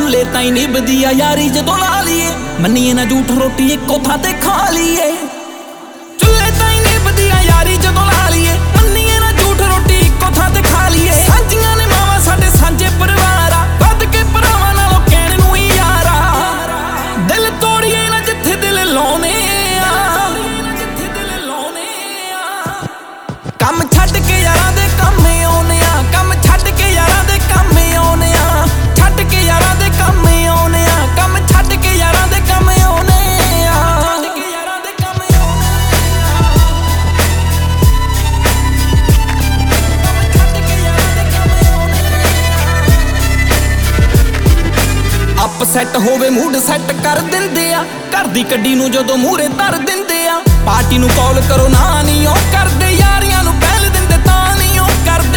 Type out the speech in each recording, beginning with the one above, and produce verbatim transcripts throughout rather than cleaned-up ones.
चुल्हे ताई निभदी आ यारी जदों ला लीए मन्नीए ना झूठ रोटी इक्को थां ते खा लीए चुल्हे ताई निभदी आ यारी जदों ला लीए मन्नीए ना झूठ रोटी इक्को थां ते खा लीए सांझियां ने मावां साडे सांझे परिवार आ वध के भरावां नालों कहण नूं ही यार आ दिल तोड़ीए ना जिथे दिल लाउने कम छड्ड के यारां दे काम आउने आ कम छड्ड के यारां दे काम आउने आ छड्ड के यारां दे काम आउने आ कम छड्ड के यारां दे काम आउने आ छड्ड के यारां दे काम आउने आ कम छड्ड के यारां दे काम आउने आ अपसेट होवे मूड सैट कर दिंदे आ घर दी कड्डी नूं जदों मूहरे धर दिंदे आ पार्टी नूं कॉल करो ना नहीं ओ करदे यारियां नूं पहल दिंदे तां नहीं ओ करदे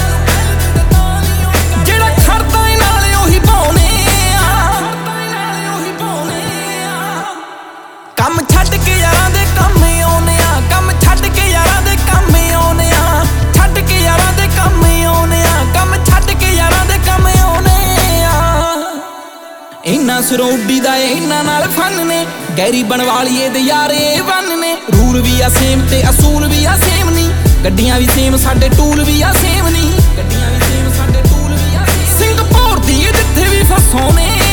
जेड़ा खड़दा ए नाले ओही पाउने आ कम छड्ड के यारां दे काम आउने आ कम छड्ड के यारां दे काम आउने आ छड्ड के यारां दे काम आउने आ कम छड्ड के यारां दे काम आउने आ इन्ना सिरों उड्डीदा ए इन्ना नाल फन ने गैरी बनवालीए दे यारे वन ने रूल भी आ सेम ते असूल भी आ सेम नी गड्डियां भी सेम साडे टूल भी आ सेम नी गड्डियां भी सेम साडे टूल भी आ सेम सिंगापुर दी जिथे भी फसोने